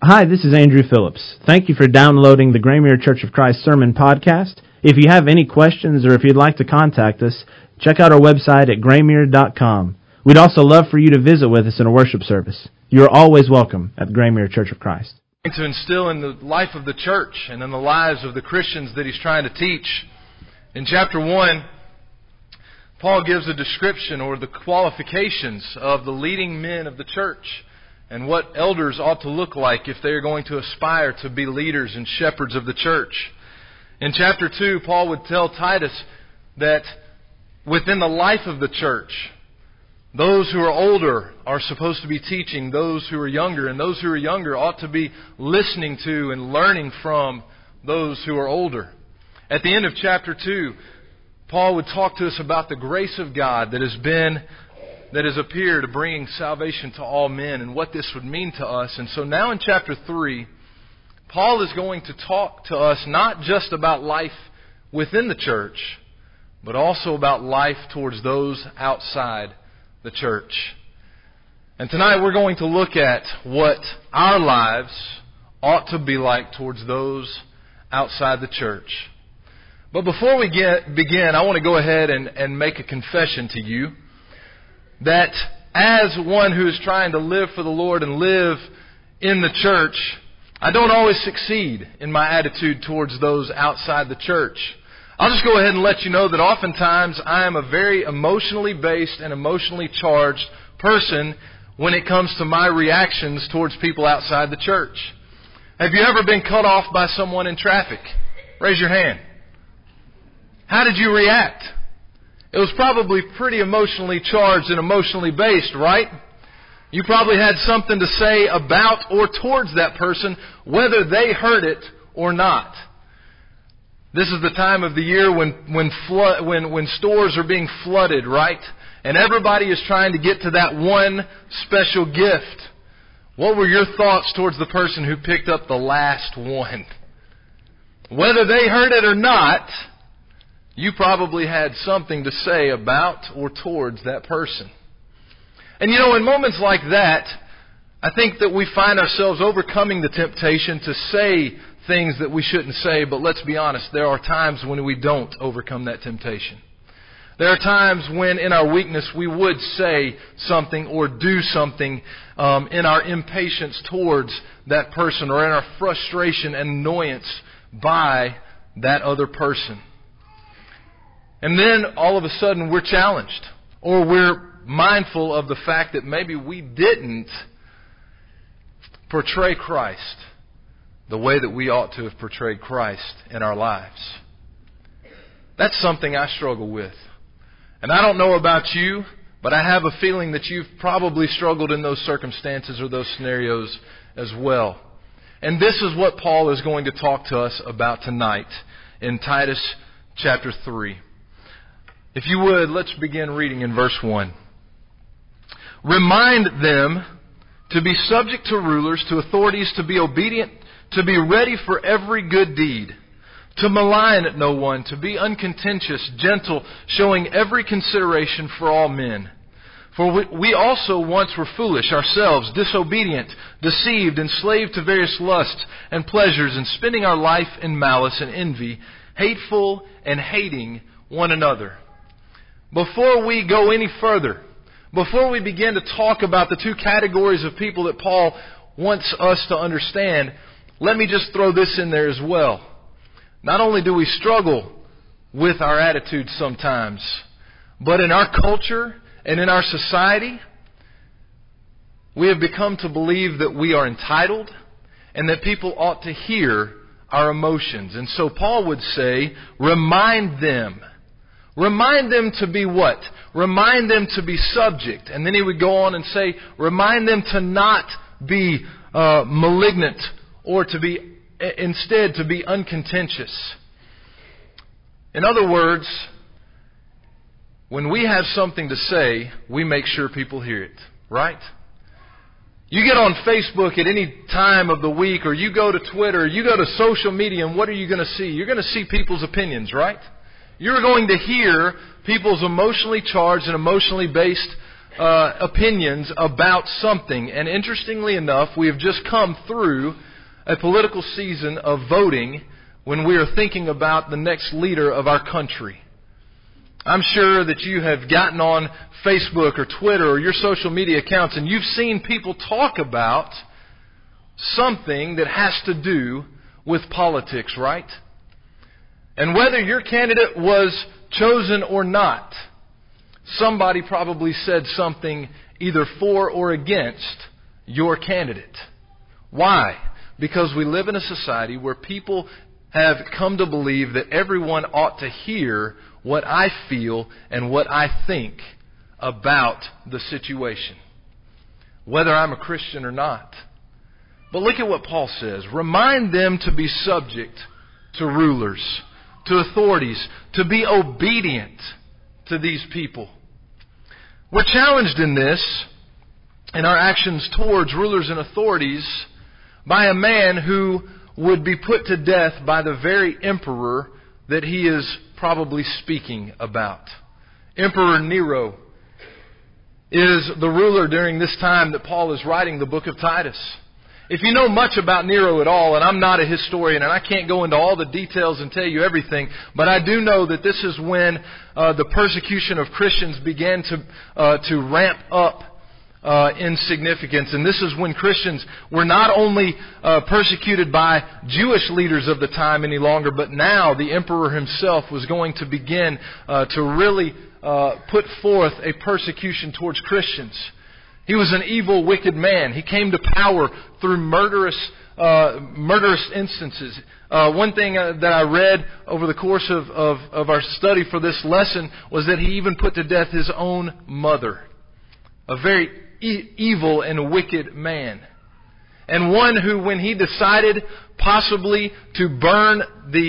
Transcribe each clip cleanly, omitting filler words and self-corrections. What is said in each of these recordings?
Hi, this is Andrew Phillips. Thank you for downloading the Graymere Church of Christ Sermon Podcast. If you have any questions or if you'd like to contact us, check out our website at graymere.com. We'd also love for you to visit with us in a worship service. You are always welcome at Graymere Church of Christ. To instill in the life of the church and in the lives of the Christians that he's trying to teach. In chapter 1, Paul gives a description or the qualifications of the leading men of the church and what elders ought to look like if they are going to aspire to be leaders and shepherds of the church. In chapter 2, Paul would tell Titus that within the life of the church, those who are older are supposed to be teaching those who are younger, and those who are younger ought to be listening to and learning from those who are older. At the end of chapter 2, Paul would talk to us about the grace of God that has appeared, bringing salvation to all men, and what this would mean to us. And so now in chapter 3, Paul is going to talk to us not just about life within the church, but also about life towards those outside the church. And tonight we're going to look at what our lives ought to be like towards those outside the church. But before we begin, I want to go ahead and make a confession to you that as one who is trying to live for the Lord and live in the church, I don't always succeed in my attitude towards those outside the church. I'll just go ahead and let you know that oftentimes I am a very emotionally based and emotionally charged person when it comes to my reactions towards people outside the church. Have you ever been cut off by someone in traffic? Raise your hand. How did you react? It was probably pretty emotionally charged and emotionally based, right? You probably had something to say about or towards that person, whether they heard it or not. This is the time of the year when stores are being flooded, right? And everybody is trying to get to that one special gift. What were your thoughts towards the person who picked up the last one? Whether they heard it or not, you probably had something to say about or towards that person. And you know, in moments like that, I think that we find ourselves overcoming the temptation to say things that we shouldn't say, but let's be honest, there are times when we don't overcome that temptation. There are times when in our weakness we would say something or do something in our impatience towards that person or in our frustration and annoyance by that other person. And then all of a sudden we're challenged, or we're mindful of the fact that maybe we didn't portray Christ the way that we ought to have portrayed Christ in our lives. That's something I struggle with. And I don't know about you, but I have a feeling that you've probably struggled in those circumstances or those scenarios as well. And this is what Paul is going to talk to us about tonight in Titus chapter 3. If you would, let's begin reading in verse 1. Remind them to be subject to rulers, to authorities, to be obedient, to be ready for every good deed, to malign no one, to be uncontentious, gentle, showing every consideration for all men. For we also once were foolish ourselves, disobedient, deceived, enslaved to various lusts and pleasures, and spending our life in malice and envy, hateful and hating one another. Before we go any further, before we begin to talk about the two categories of people that Paul wants us to understand, let me just throw this in there as well. Not only do we struggle with our attitudes sometimes, but in our culture and in our society, we have become to believe that we are entitled and that people ought to hear our emotions. And so Paul would say, remind them. Remind them to be what? Remind them to be subject. And then he would go on and say, remind them to not be malignant, or instead to be uncontentious. In other words, when we have something to say, we make sure people hear it, right? You get on Facebook at any time of the week, or you go to Twitter, or you go to social media, and what are you going to see? You're going to see people's opinions, right? You're going to hear people's emotionally charged and emotionally based opinions about something. And interestingly enough, we have just come through a political season of voting when we are thinking about the next leader of our country. I'm sure that you have gotten on Facebook or Twitter or your social media accounts and you've seen people talk about something that has to do with politics, right? And whether your candidate was chosen or not, somebody probably said something either for or against your candidate. Why? Because we live in a society where people have come to believe that everyone ought to hear what I feel and what I think about the situation, whether I'm a Christian or not. But look at what Paul says. Remind them to be subject to rulers, to authorities, to be obedient to these people. We're challenged in this, in our actions towards rulers and authorities, by a man who would be put to death by the very emperor that he is probably speaking about. Emperor Nero is the ruler during this time that Paul is writing the book of Titus. If you know much about Nero at all, and I'm not a historian and I can't go into all the details and tell you everything, but I do know that this is when the persecution of Christians began to ramp up in significance. And this is when Christians were not only persecuted by Jewish leaders of the time any longer, but now the emperor himself was going to begin to really put forth a persecution towards Christians. He was an evil, wicked man. He came to power through murderous instances. One thing that I read over the course of our study for this lesson was that he even put to death his own mother. A very evil and wicked man. And one who, when he decided possibly to burn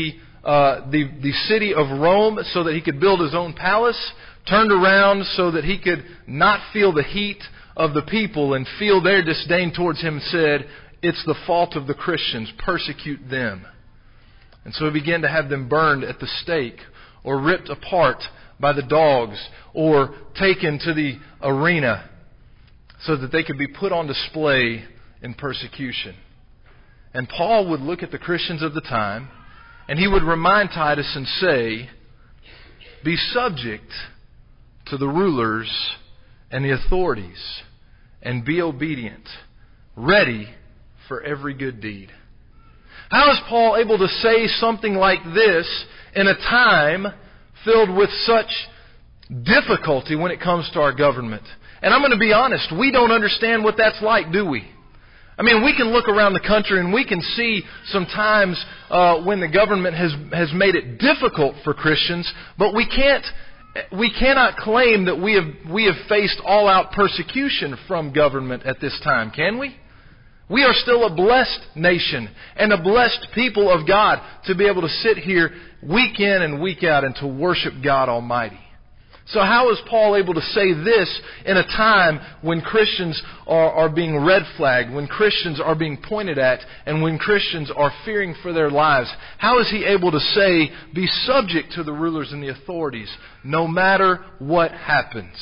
the city of Rome so that he could build his own palace, turned around so that he could not feel the heat of the people and feel their disdain towards him, and said, "It's the fault of the Christians, persecute them." And so he began to have them burned at the stake, or ripped apart by the dogs, or taken to the arena so that they could be put on display in persecution. And Paul would look at the Christians of the time, and he would remind Titus and say, be subject to the rulers and the authorities, and be obedient, ready for every good deed. How is Paul able to say something like this in a time filled with such difficulty when it comes to our government? And I'm going to be honest, we don't understand what that's like, do we? I mean, we can look around the country and we can see sometimes when the government has made it difficult for Christians, but we cannot claim that we have faced all-out persecution from government at this time, can we? We are still a blessed nation and a blessed people of God to be able to sit here week in and week out and to worship God Almighty. So how is Paul able to say this in a time when Christians are being red flagged, when Christians are being pointed at, and when Christians are fearing for their lives? How is he able to say, be subject to the rulers and the authorities, no matter what happens?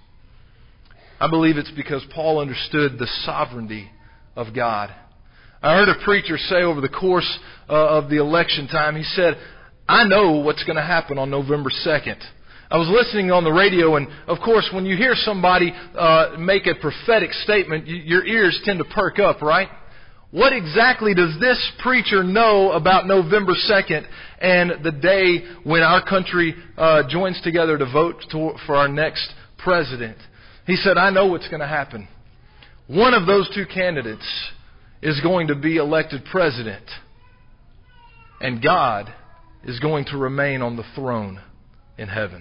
I believe it's because Paul understood the sovereignty of God. I heard a preacher say over the course of the election time, he said, I know what's going to happen on November 2nd. I was listening on the radio, and of course, when you hear somebody make a prophetic statement, your ears tend to perk up, right? What exactly does this preacher know about November 2nd and the day when our country joins together to vote for our next president? He said, I know what's going to happen. One of those two candidates is going to be elected president, and God is going to remain on the throne in heaven.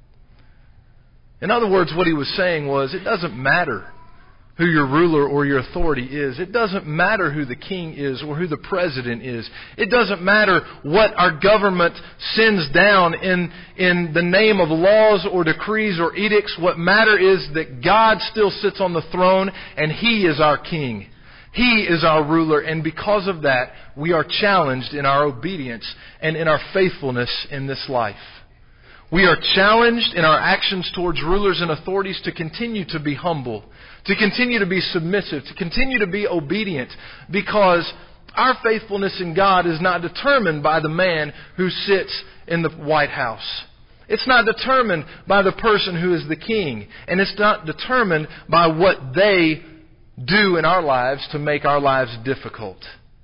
In other words, what he was saying was, it doesn't matter who your ruler or your authority is. It doesn't matter who the king is or who the president is. It doesn't matter what our government sends down in the name of laws or decrees or edicts. What matters is that God still sits on the throne and He is our king. He is our ruler, and because of that, we are challenged in our obedience and in our faithfulness in this life. We are challenged in our actions towards rulers and authorities to continue to be humble, to continue to be submissive, to continue to be obedient, because our faithfulness in God is not determined by the man who sits in the White House. It's not determined by the person who is the king. And it's not determined by what they do in our lives to make our lives difficult.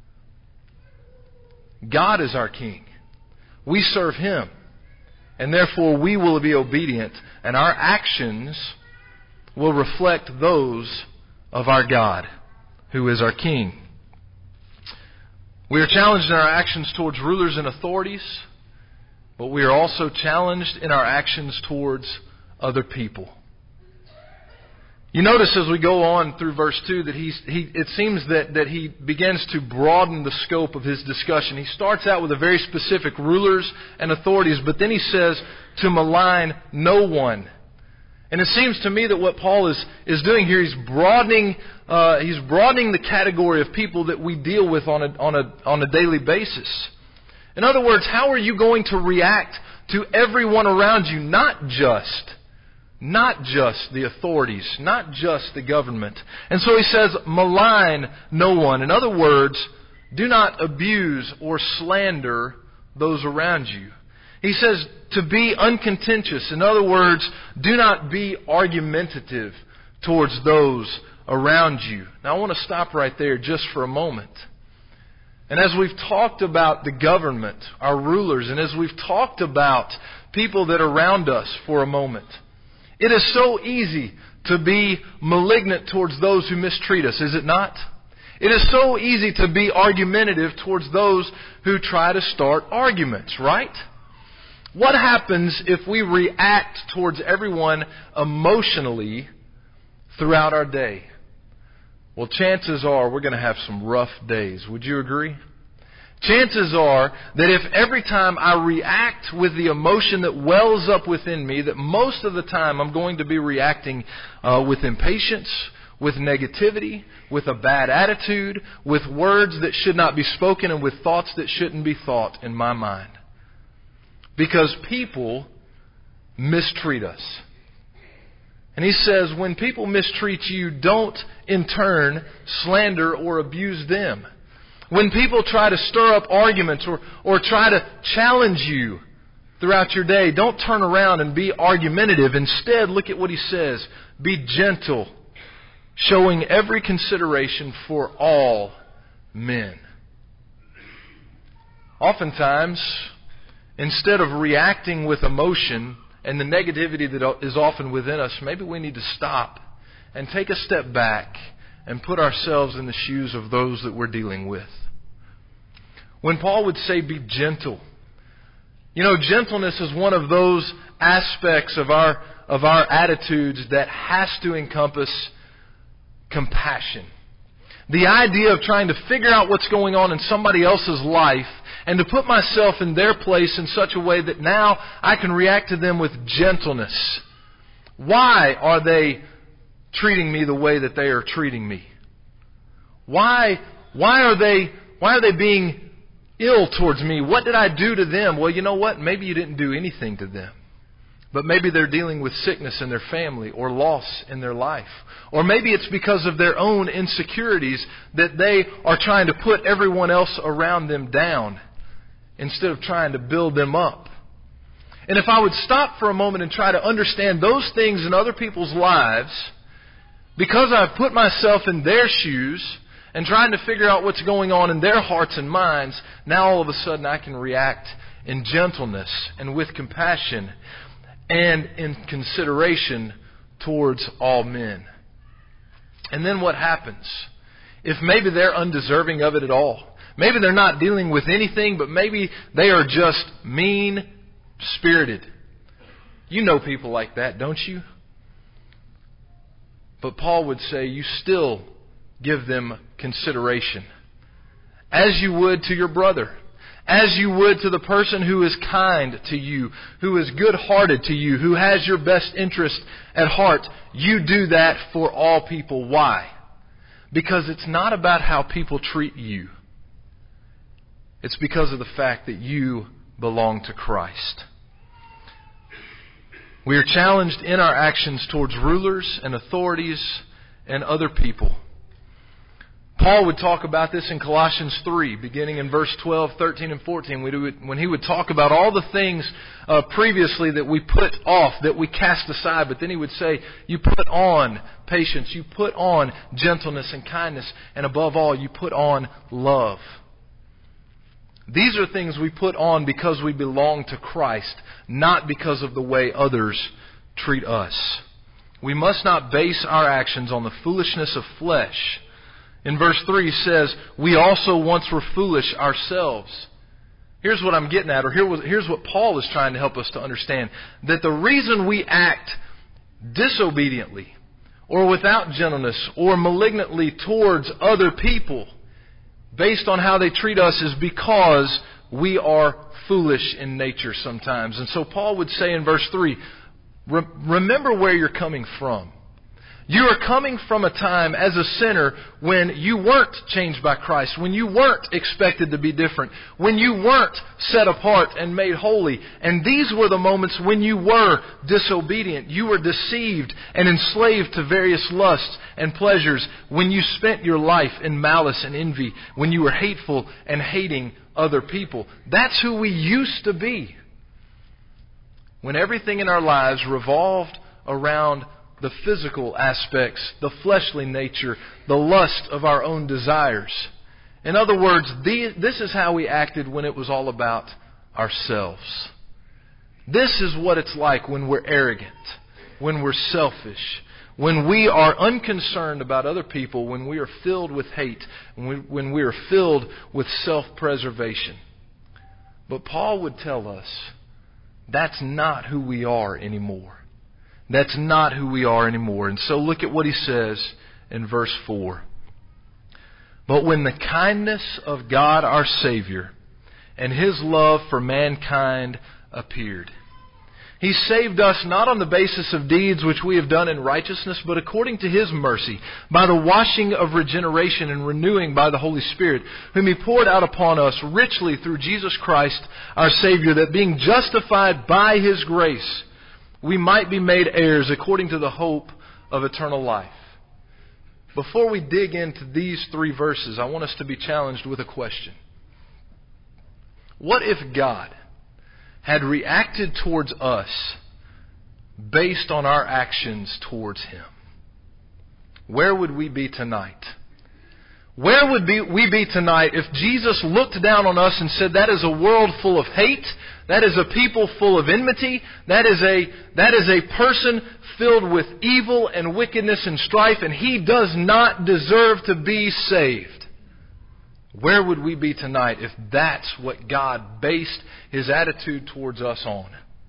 God is our king. We serve Him. And therefore we will be obedient. And our actions will reflect those of our God, who is our king. We are challenged in our actions towards rulers and authorities, but we are also challenged in our actions towards other people. You notice as we go on through verse 2 that it seems that he begins to broaden the scope of his discussion. He starts out with a very specific rulers and authorities, but then he says to malign no one. And it seems to me that what Paul is doing here, he's broadening the category of people that we deal with on a daily basis. In other words, how are you going to react to everyone around you, not just the authorities, not just the government? And so he says, malign no one. In other words, do not abuse or slander those around you. He says to be uncontentious. In other words, do not be argumentative towards those around you. Now I want to stop right there just for a moment. And as we've talked about the government, our rulers, and as we've talked about people that are around us for a moment, it is so easy to be malignant towards those who mistreat us, is it not? It is so easy to be argumentative towards those who try to start arguments, right? What happens if we react towards everyone emotionally throughout our day? Well, chances are we're going to have some rough days. Would you agree? Chances are that if every time I react with the emotion that wells up within me, that most of the time I'm going to be reacting with impatience, with negativity, with a bad attitude, with words that should not be spoken, and with thoughts that shouldn't be thought in my mind. Because people mistreat us. And he says, when people mistreat you, don't in turn slander or abuse them. When people try to stir up arguments or try to challenge you throughout your day, don't turn around and be argumentative. Instead, look at what he says. Be gentle, showing every consideration for all men. Oftentimes, instead of reacting with emotion and the negativity that is often within us, maybe we need to stop and take a step back and put ourselves in the shoes of those that we're dealing with. When Paul would say be gentle, gentleness is one of those aspects of our attitudes that has to encompass compassion. The idea of trying to figure out what's going on in somebody else's life and to put myself in their place in such a way that now I can react to them with gentleness. Why are they treating me the way that they are treating me? Why are they being ill towards me? What did I do to them? Well, you know what? Maybe you didn't do anything to them. But maybe they're dealing with sickness in their family or loss in their life. Or maybe it's because of their own insecurities that they are trying to put everyone else around them down instead of trying to build them up. And if I would stop for a moment and try to understand those things in other people's lives, because I've put myself in their shoes and trying to figure out what's going on in their hearts and minds, now all of a sudden I can react in gentleness and with compassion and in consideration towards all men. And then what happens? If maybe they're undeserving of it at all. Maybe they're not dealing with anything, but maybe they are just mean-spirited. You know people like that, don't you? But Paul would say you still give them consideration. As you would to your brother. As you would to the person who is kind to you, who is good-hearted to you, who has your best interest at heart. You do that for all people. Why? Because it's not about how people treat you. It's because of the fact that you belong to Christ. We are challenged in our actions towards rulers and authorities and other people. Paul would talk about this in Colossians 3, beginning in verse 12, 13, and 14, when he would talk about all the things previously that we put off, that we cast aside. But then he would say, you put on patience, you put on gentleness and kindness, and above all, you put on love. These are things we put on because we belong to Christ, not because of the way others treat us. We must not base our actions on the foolishness of flesh. In verse 3 he says, we also once were foolish ourselves. Here's what I'm getting at, or here's what Paul is trying to help us to understand. That the reason we act disobediently, or without gentleness, or malignantly towards other people, based on how they treat us, is because we are foolish in nature sometimes. And so Paul would say in verse 3, remember where you're coming from. You are coming from a time as a sinner when you weren't changed by Christ, when you weren't expected to be different, when you weren't set apart and made holy. And these were the moments when you were disobedient. You were deceived and enslaved to various lusts and pleasures, when you spent your life in malice and envy, when you were hateful and hating other people. That's who we used to be. When everything in our lives revolved around the physical aspects, the fleshly nature, the lust of our own desires. In other words, this is how we acted when it was all about ourselves. This is what it's like when we're arrogant, when we're selfish, when we are unconcerned about other people, when we are filled with hate, when we are filled with self-preservation. But Paul would tell us that's not who we are anymore. That's not who we are anymore. And so look at what he says in verse 4. But when the kindness of God our Savior and His love for mankind appeared, He saved us not on the basis of deeds which we have done in righteousness, but according to His mercy, by the washing of regeneration and renewing by the Holy Spirit, whom He poured out upon us richly through Jesus Christ our Savior, that being justified by His grace, we might be made heirs according to the hope of eternal life. Before we dig into these 3 verses, I want us to be challenged with a question. What if God had reacted towards us based on our actions towards Him? Where would we be tonight? Where would we be tonight if Jesus looked down on us and said, that is a world full of hate, that is a people full of enmity, that is a person filled with evil and wickedness and strife, and he does not deserve to be saved? Where would we be tonight if that's what God based His attitude towards us on?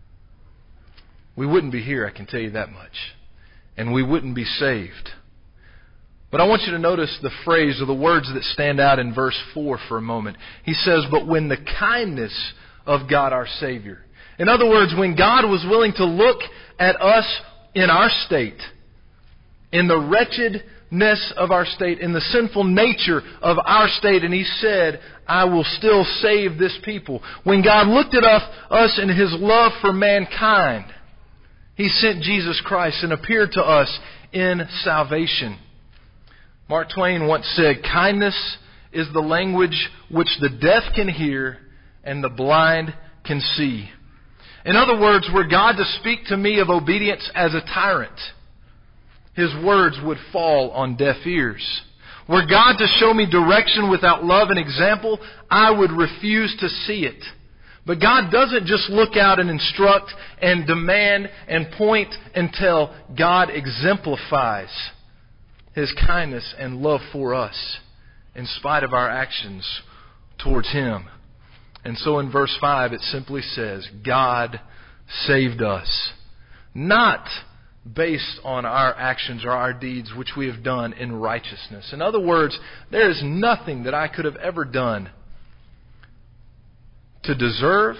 We wouldn't be here, I can tell you that much. And we wouldn't be saved. But I want you to notice the phrase or the words that stand out in verse 4 for a moment. He says, but when the kindness of God our Savior. In other words, when God was willing to look at us in our state, in the wretchedness of our state, in the sinful nature of our state, and He said, I will still save this people. When God looked at us in His love for mankind, He sent Jesus Christ and appeared to us in salvation. Mark Twain once said, kindness is the language which the deaf can hear and the blind can see. In other words, were God to speak to me of obedience as a tyrant, His words would fall on deaf ears. Were God to show me direction without love and example, I would refuse to see it. But God doesn't just look out and instruct and demand and point and tell. God exemplifies His kindness and love for us in spite of our actions towards Him. And so in verse 5 it simply says, God saved us. Not based on our actions or our deeds which we have done in righteousness. In other words, there is nothing that I could have ever done to deserve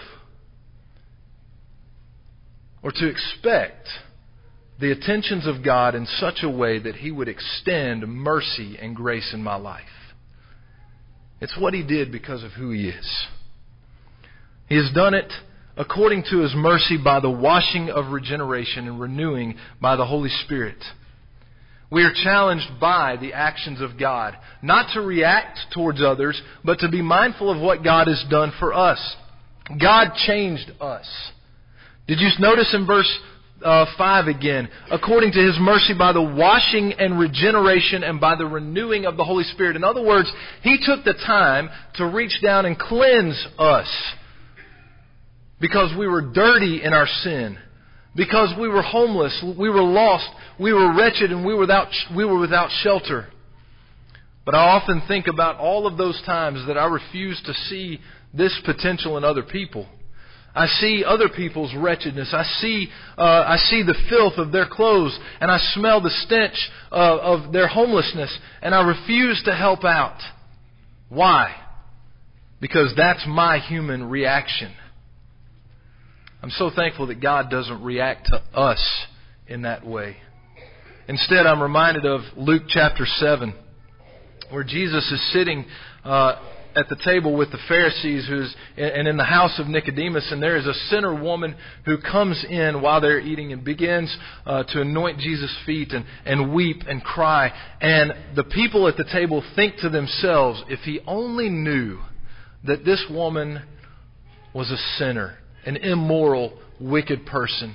or to expect the attentions of God in such a way that He would extend mercy and grace in my life. It's what He did because of who He is. He has done it according to His mercy by the washing of regeneration and renewing by the Holy Spirit. We are challenged by the actions of God, not to react towards others, but to be mindful of what God has done for us. God changed us. Did you notice in verse 5 again? According to His mercy by the washing and regeneration and by the renewing of the Holy Spirit. In other words, He took the time to reach down and cleanse us. Because we were dirty in our sin. Because we were homeless, we were lost, we were wretched, and we were without shelter. But I often think about all of those times that I refuse to see this potential in other people. I see other people's wretchedness. I see the filth of their clothes, and I smell the stench of their homelessness, and I refuse to help out. Why? Because that's my human reaction. I'm so thankful that God doesn't react to us in that way. Instead, I'm reminded of Luke chapter 7, where Jesus is sitting at the table with the Pharisees and in the house of Nicodemus, and there is a sinner woman who comes in while they're eating and begins to anoint Jesus' feet and weep and cry. And the people at the table think to themselves, if he only knew that this woman was a sinner, an immoral, wicked person.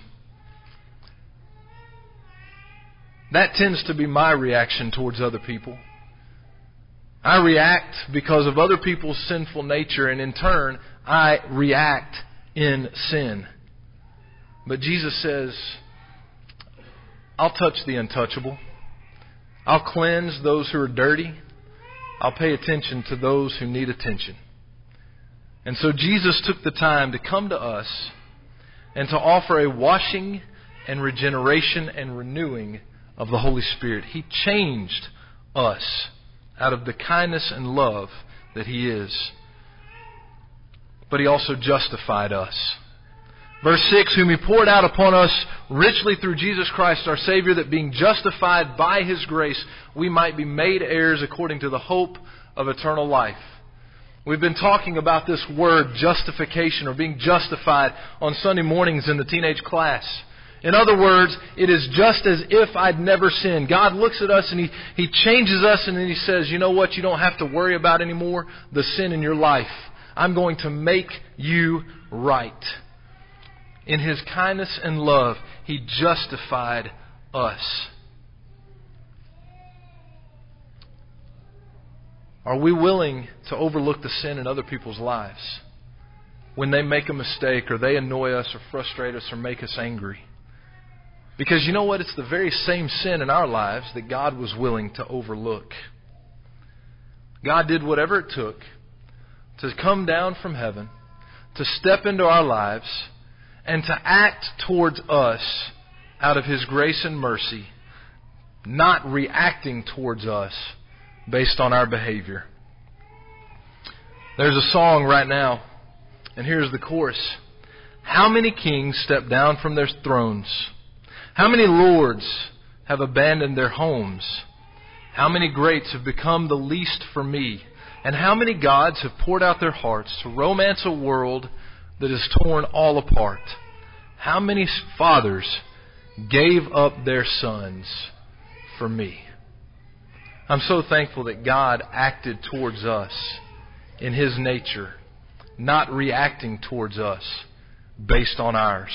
That tends to be my reaction towards other people. I react because of other people's sinful nature, and in turn, I react in sin. But Jesus says, I'll touch the untouchable. I'll cleanse those who are dirty. I'll pay attention to those who need attention. And so Jesus took the time to come to us and to offer a washing and regeneration and renewing of the Holy Spirit. He changed us out of the kindness and love that He is. But He also justified us. Verse 6, whom He poured out upon us richly through Jesus Christ our Savior, that being justified by His grace, we might be made heirs according to the hope of eternal life. We've been talking about this word justification or being justified on Sunday mornings in the teenage class. In other words, it is just as if I'd never sinned. God looks at us and He changes us, and then He says, you know what, you don't have to worry about anymore the sin in your life. I'm going to make you right. In His kindness and love, He justified us. Are we willing to overlook the sin in other people's lives when they make a mistake or they annoy us or frustrate us or make us angry? Because you know what? It's the very same sin in our lives that God was willing to overlook. God did whatever it took to come down from heaven, to step into our lives, and to act towards us out of His grace and mercy, not reacting towards us based on our behavior. There's a song right now, and here's the chorus. How many kings stepped down from their thrones? How many lords have abandoned their homes? How many greats have become the least for me? And how many gods have poured out their hearts to romance a world that is torn all apart? How many fathers gave up their sons for me? I'm so thankful that God acted towards us in His nature, not reacting towards us based on ours.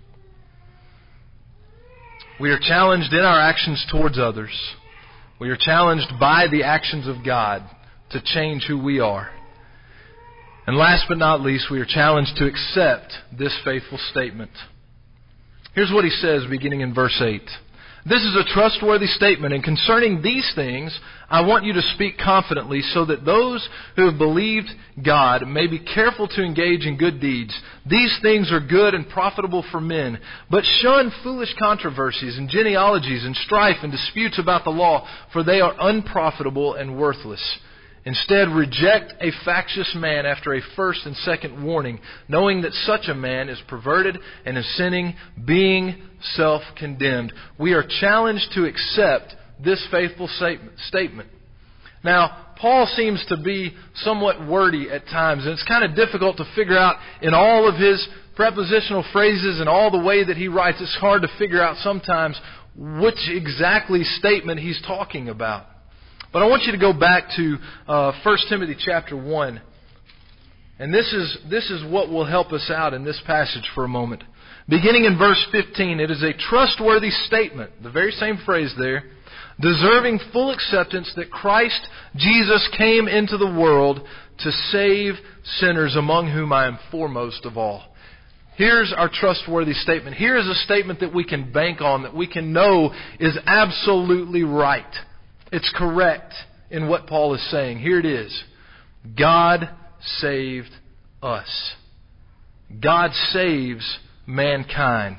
We are challenged in our actions towards others. We are challenged by the actions of God to change who we are. And last but not least, we are challenged to accept this faithful statement. Here's what He says beginning in verse 8. This is a trustworthy statement, and concerning these things, I want you to speak confidently so that those who have believed God may be careful to engage in good deeds. These things are good and profitable for men, but shun foolish controversies and genealogies and strife and disputes about the law, for they are unprofitable and worthless. Instead, reject a factious man after a first and second warning, knowing that such a man is perverted and is sinning, being self-condemned. We are challenged to accept this faithful statement. Now, Paul seems to be somewhat wordy at times, and it's kind of difficult to figure out in all of his prepositional phrases and all the way that he writes. It's hard to figure out sometimes which exactly statement he's talking about. But I want you to go back to 1 Timothy chapter 1. And this is what will help us out in this passage for a moment. Beginning in verse 15, it is a trustworthy statement, the very same phrase there, deserving full acceptance that Christ Jesus came into the world to save sinners, among whom I am foremost of all. Here's our trustworthy statement. Here is a statement that we can bank on, that we can know is absolutely right. It's correct in what Paul is saying. Here it is. God saved us. God saves mankind.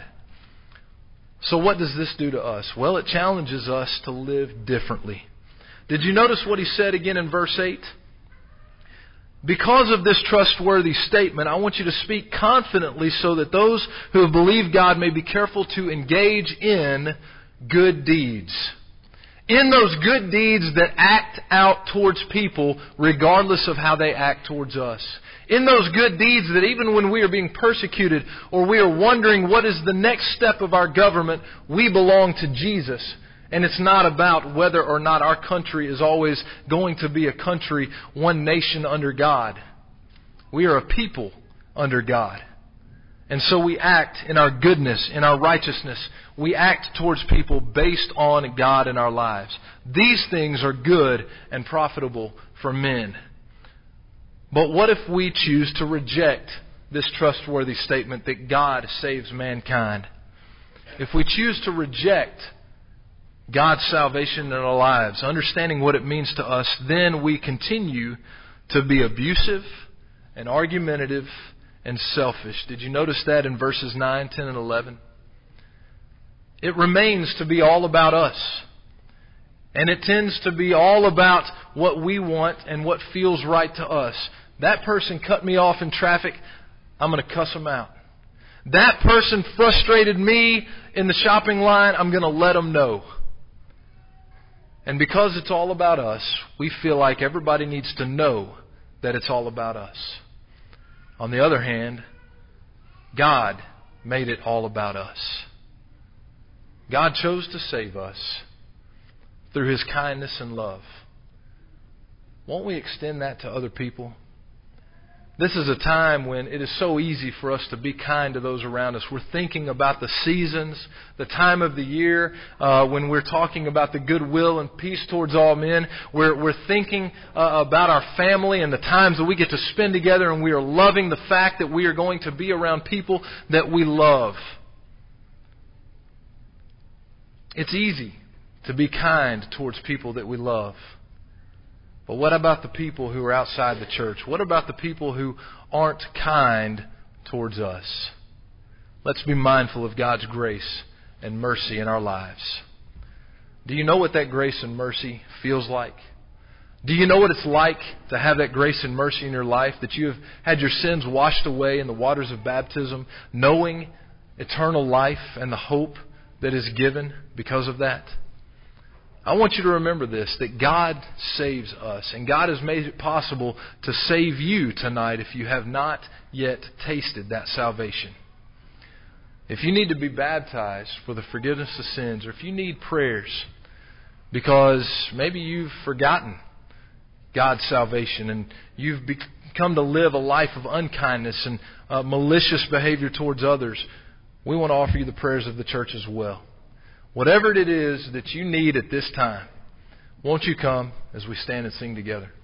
So what does this do to us? Well, it challenges us to live differently. Did you notice what he said again in verse 8? Because of this trustworthy statement, I want you to speak confidently so that those who have believed God may be careful to engage in good deeds. In those good deeds that act out towards people regardless of how they act towards us. In those good deeds that even when we are being persecuted or we are wondering what is the next step of our government, we belong to Jesus. And it's not about whether or not our country is always going to be a country, one nation under God. We are a people under God. And so we act in our goodness, in our righteousness. We act towards people based on God in our lives. These things are good and profitable for men. But what if we choose to reject this trustworthy statement that God saves mankind? If we choose to reject God's salvation in our lives, understanding what it means to us, then we continue to be abusive and argumentative and selfish. Did you notice that in verses 9, 10, and 11? It remains to be all about us. And it tends to be all about what we want and what feels right to us. That person cut me off in traffic, I'm going to cuss them out. That person frustrated me in the shopping line, I'm going to let them know. And because it's all about us, we feel like everybody needs to know that it's all about us. On the other hand, God made it all about us. God chose to save us through His kindness and love. Won't we extend that to other people? This is a time when it is so easy for us to be kind to those around us. We're thinking about the seasons, the time of the year, when we're talking about the goodwill and peace towards all men. We're thinking about our family and the times that we get to spend together, and we are loving the fact that we are going to be around people that we love. It's easy to be kind towards people that we love. But what about the people who are outside the church? What about the people who aren't kind towards us? Let's be mindful of God's grace and mercy in our lives. Do you know what that grace and mercy feels like? Do you know what it's like to have that grace and mercy in your life? That you have had your sins washed away in the waters of baptism, knowing eternal life and the hope that is given because of that? I want you to remember this, that God saves us. And God has made it possible to save you tonight if you have not yet tasted that salvation. If you need to be baptized for the forgiveness of sins, or if you need prayers because maybe you've forgotten God's salvation and you've come to live a life of unkindness and malicious behavior towards others, we want to offer you the prayers of the church as well. Whatever it is that you need at this time, won't you come as we stand and sing together?